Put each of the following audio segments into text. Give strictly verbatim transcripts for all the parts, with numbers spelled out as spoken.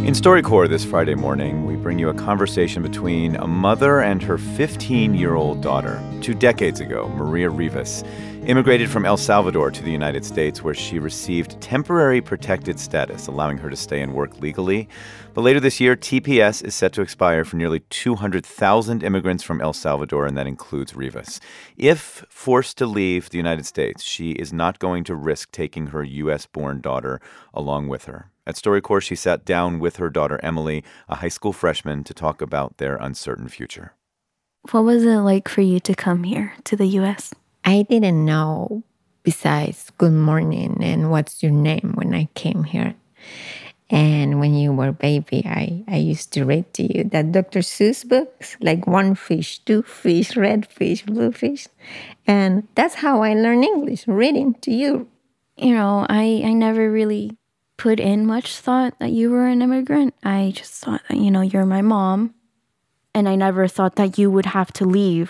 In StoryCorps this Friday morning, we bring you a conversation between a mother and her fifteen-year-old daughter. Two decades ago, Maria Rivas immigrated from El Salvador to the United States, where she received temporary protected status, allowing her to stay and work legally. But later this year, T P S is set to expire for nearly two hundred thousand immigrants from El Salvador, and that includes Rivas. If forced to leave the United States, she is not going to risk taking her U S-born daughter along with her. At StoryCorps, she sat down with her daughter, Emily, a high school freshman, to talk about their uncertain future. What was it like for you to come here to the U S? I didn't know besides good morning and what's your name when I came here. And when you were a baby, I, I used to read to you that Doctor Seuss books, like one fish, two fish, red fish, blue fish. And that's how I learned English, reading to you. You know, I, I never really put in much thought that you were an immigrant. I just thought that, you know, you're my mom. And I never thought that you would have to leave.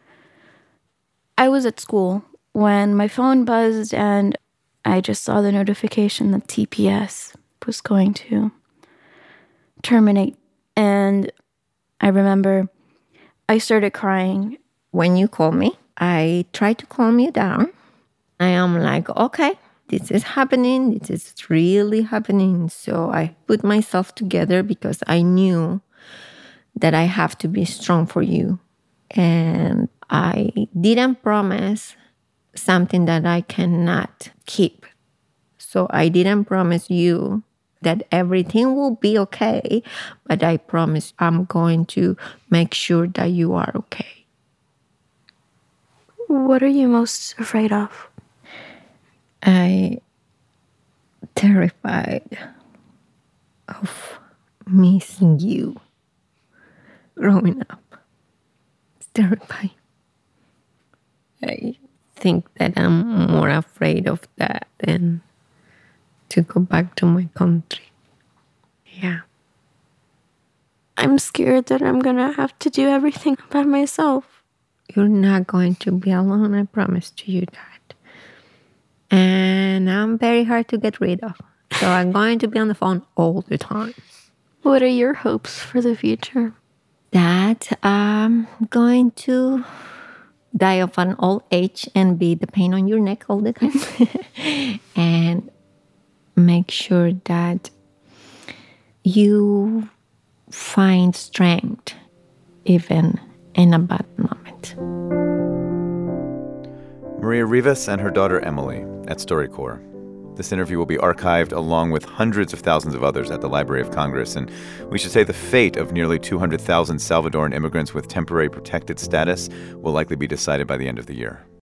I was at school when my phone buzzed and I just saw the notification that T P S was going to terminate. And I remember I started crying. When you called me, I tried to calm you down. I am like, okay, this is happening. This is really happening. So I put myself together because I knew that I have to be strong for you. And I didn't promise something that I cannot keep. So I didn't promise you that everything will be okay, but I promise I'm going to make sure that you are okay. What are you most afraid of? I terrified of missing you growing up. It's terrifying. I think that I'm more afraid of that than to go back to my country. Yeah. I'm scared that I'm going to have to do everything by myself. You're not going to be alone, I promise to you that. And I'm very hard to get rid of. So I'm going to be on the phone all the time. What are your hopes for the future? That I'm going to die of an old age and be the pain on your neck all the time. And make sure that you find strength even in a bad moment. Maria Rivas and her daughter Emily at StoryCorps. This interview will be archived along with hundreds of thousands of others at the Library of Congress. And we should say the fate of nearly two hundred thousand Salvadoran immigrants with temporary protected status will likely be decided by the end of the year.